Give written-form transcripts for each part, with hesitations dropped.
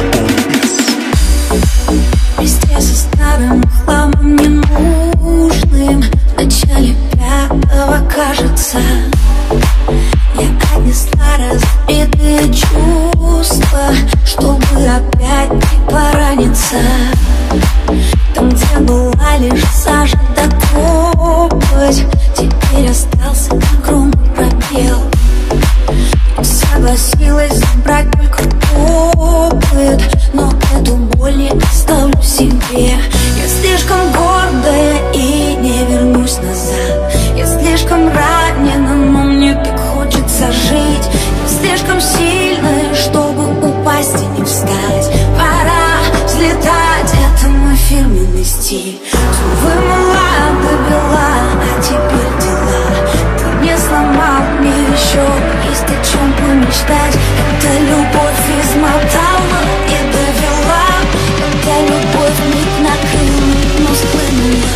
Вместе со старым хламом ненужным в начале пятого, кажется, я отнесла разбитые чувства, чтобы опять не пораниться. Там, где была лишь сажа да копоть, теперь остался огромный пробел. Я согласилась забрать только опыт, но эту боль не оставлю себе. Я слишком гордая и не вернусь назад. Я слишком ранена, но мне так хочется жить. Я слишком сильная, чтобы упасть и не встать. Пора взлетать, это мой фирменный стиль. Вымыла до бела, а теперь дела. Ты не сломал, мне еще есть о чем помечтать. Это любовь измотала и довела. Это любовь миг накрыла, но склонула.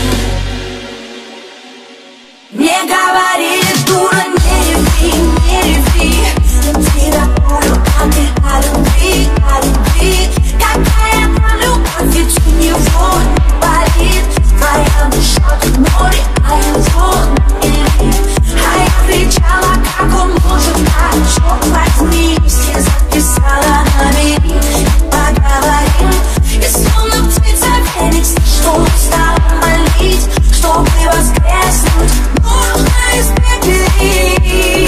Не говори, дура, не реви, не реви. Смотри на полю, а ты о любви, о любви. Какая там любовь, ведь у него не болит. Твоя душа в море, а его не видит. А я кричала, как он может, а черт возьми. Все записала, набери, поговорим. Я словно птица феникс, что устала молить, чтобы воскреснуть, нужно испепелить.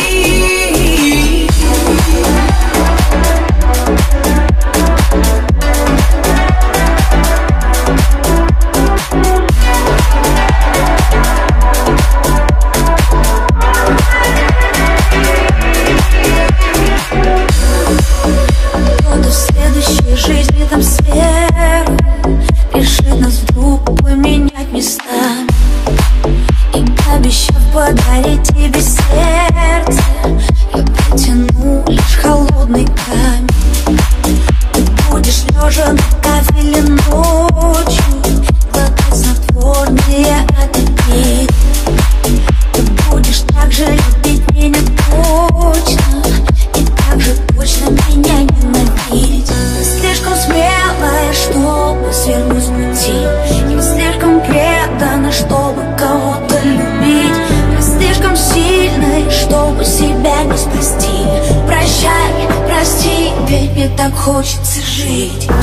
Кто-то в следующей жизни там сверху решит нас вдруг поменять местами и, обещав подарить тебе сердце, я протяну лишь холодный камень. Ты будешь лежа на кафеле ночью, глотать снотворные от обид. Ты будешь так же любить меня точно, и так же точно меня ненавидеть. Ты слишком смелая, чтобы свернуть с пути. Я слишком предана, чтобы кого-то любить. Я слишком сильная, чтобы себя не спасти. Прощай, прости, ведь мне так хочется жить.